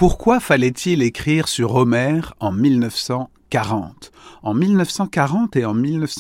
Pourquoi fallait-il écrire sur Homère en 1940 ? En 1940 et en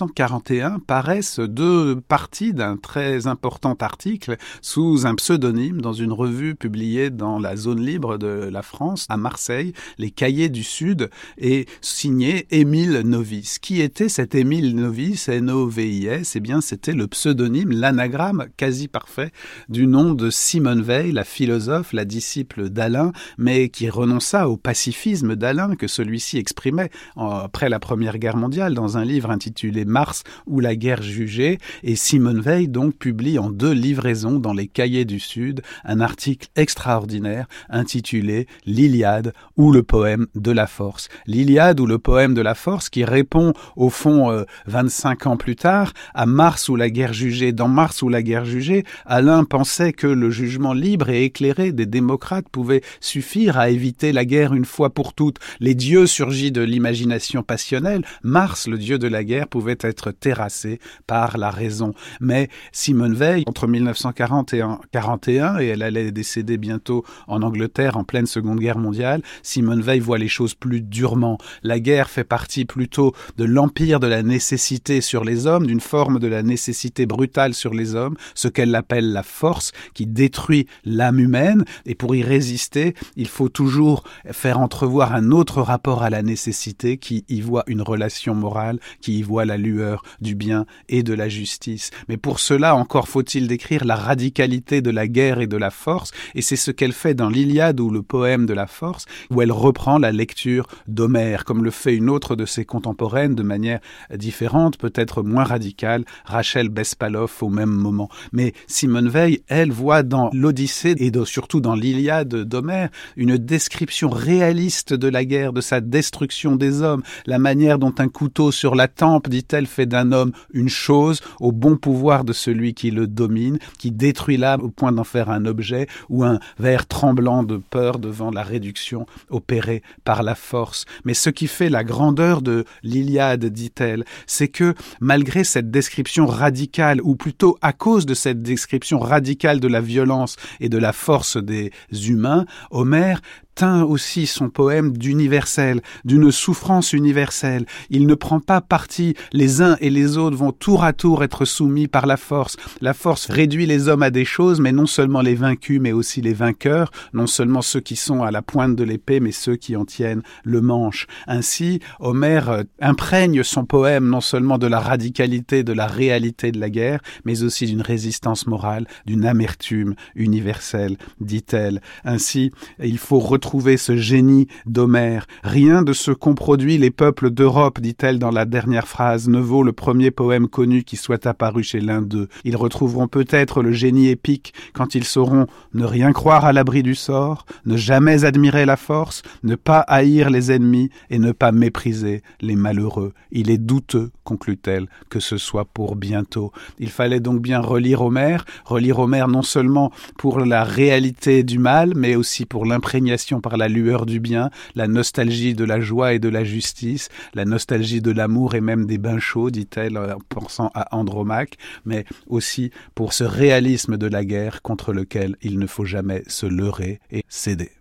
1941 paraissent deux parties d'un très important article sous un pseudonyme dans une revue publiée dans la zone libre de la France, à Marseille, les Cahiers du Sud, et signé Émile Novice. Qui était cet Émile Novice, N-O-V-I-S ? Eh bien, c'était le pseudonyme, l'anagramme quasi parfait du nom de Simone Weil, la philosophe, la disciple d'Alain, mais qui renonça au pacifisme d'Alain que celui-ci exprimait après la Première Guerre mondiale dans un livre intitulé Mars ou la guerre jugée, et Simone Weil donc publie en 2 livraisons dans les Cahiers du Sud un article extraordinaire intitulé L'Iliade ou le poème de la force. L'Iliade ou le poème de la force qui répond au fond 25 ans plus tard à Mars ou la guerre jugée. Dans Mars ou la guerre jugée, Alain pensait que le jugement libre et éclairé des démocrates pouvait suffire à éviter la guerre une fois pour toutes. Les dieux surgis de l'imagination passionnelle, Mars, le dieu de la guerre, pouvait être terrassé par la raison. Mais Simone Weil, entre 1940 et 1941, et elle allait décéder bientôt en Angleterre en pleine Seconde Guerre mondiale, Simone Weil voit les choses plus durement. La guerre fait partie plutôt de l'empire de la nécessité sur les hommes, d'une forme de la nécessité brutale sur les hommes, ce qu'elle appelle la force, qui détruit l'âme humaine. Et pour y résister, il faut toujours faire entrevoir un autre rapport à la nécessité qui y voit une relation morale, qui y voit la lueur du bien et de la justice. Mais pour cela, encore faut-il décrire la radicalité de la guerre et de la force, et c'est ce qu'elle fait dans l'Iliade ou le poème de la force, où elle reprend la lecture d'Homère, comme le fait une autre de ses contemporaines de manière différente, peut-être moins radicale, Rachel Bespalov au même moment. Mais Simone Weil, elle, voit dans l'Odyssée et surtout dans l'Iliade d'Homère une description réaliste de la guerre, de sa destruction des hommes, la manière dont un couteau sur la tempe, dit-elle, fait d'un homme une chose au bon pouvoir de celui qui le domine, qui détruit l'âme au point d'en faire un objet ou un ver tremblant de peur devant la réduction opérée par la force. Mais ce qui fait la grandeur de l'Iliade, dit-elle, c'est que malgré cette description radicale, ou plutôt à cause de cette description radicale de la violence et de la force des humains, Homère teint aussi son poème d'universel, d'une souffrance universelle. Il ne prend pas parti. Les uns et les autres vont tour à tour être soumis par la force. La force réduit les hommes à des choses, mais non seulement les vaincus, mais aussi les vainqueurs, non seulement ceux qui sont à la pointe de l'épée, mais ceux qui en tiennent le manche. Ainsi, Homère imprègne son poème non seulement de la radicalité, de la réalité de la guerre, mais aussi d'une résistance morale, d'une amertume universelle, dit-elle. Ainsi, il faut retrouver ce génie d'Homère. Rien de ce qu'ont produit les peuples d'Europe, dit-elle dans la dernière phrase, ne vaut le premier poème connu qui soit apparu chez l'un d'eux. Ils retrouveront peut-être le génie épique quand ils sauront ne rien croire à l'abri du sort, ne jamais admirer la force, ne pas haïr les ennemis et ne pas mépriser les malheureux. Il est douteux, conclut-elle, que ce soit pour bientôt. Il fallait donc bien relire Homère non seulement pour la réalité du mal, mais aussi pour l'imprégnation par la lueur du bien, la nostalgie de la joie et de la justice, la nostalgie de l'amour et même des bains chauds, dit-elle en pensant à Andromaque, mais aussi pour ce réalisme de la guerre contre lequel il ne faut jamais se leurrer et céder.